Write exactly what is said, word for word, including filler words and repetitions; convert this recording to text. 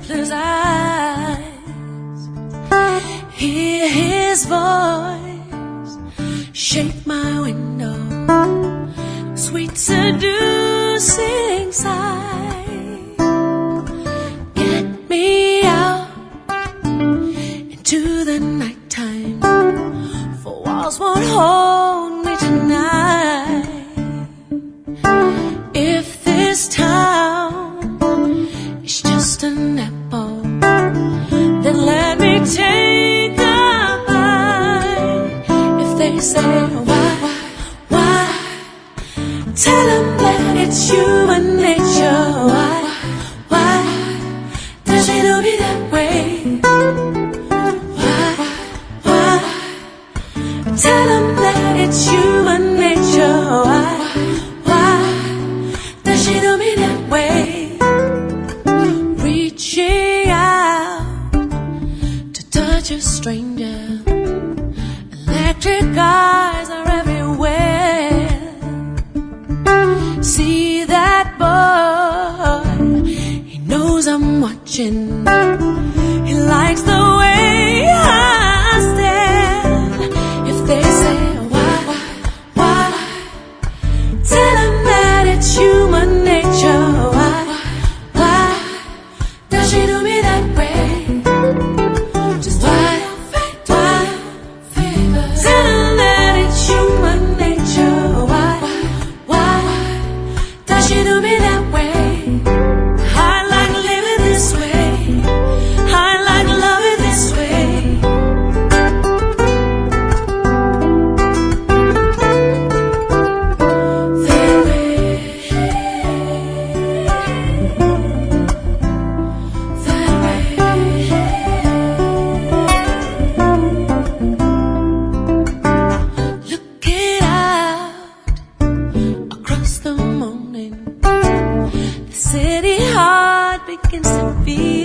sleepless eyes, hear his voice shake my window, sweet seducing sigh, get me out into the nighttime, for walls won't hold me tonight. If this town is just an apple, then let me take a bite. If they say why, why, tell them that it's human nature. Why, why, does it do me that way? Why, why, tell them that it's human nature. Why, she do me that way, reaching out to touch a stranger. Electric eyes are everywhere. See that boy, he knows I'm watching. He likes the way I stand. If they say why, why, tell him that it's human. She do me that way. I like living this way. I like loving this way. That way. That way. Looking out across the morning, the city heart begins to beat.